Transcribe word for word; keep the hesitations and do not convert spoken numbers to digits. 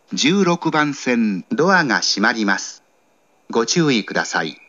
じゅうろくばん線ドアが閉まります。ご注意ください。